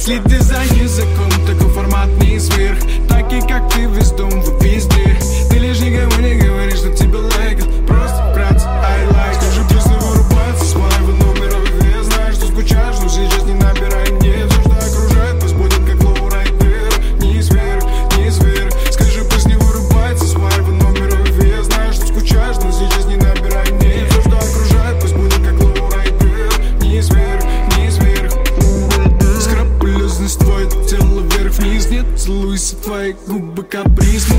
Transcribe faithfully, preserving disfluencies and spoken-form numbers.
Следи за языком, такой формат не сверх. Такие как ты весь дом, вы везде. Ты лишь не говори, говори, что тебе лайкал. Просто вкратце, I like. Скажи, песни вырубается с моего номера. Я знаю, что скучаешь, но сейчас не набирай мне. Все, что окружает, пусть будет как лоурайдер. Не сверх, не сверх. Скажи, песни вырубается с моего номера. Я знаю, что скучаешь, но сейчас не набирай мне. Все, что окружает, пусть будет как лоурайдер. Не сверх, не сверх. Скрупулезность твой, тело вверх-вниз. Нет, целуйся, твои губы каприз.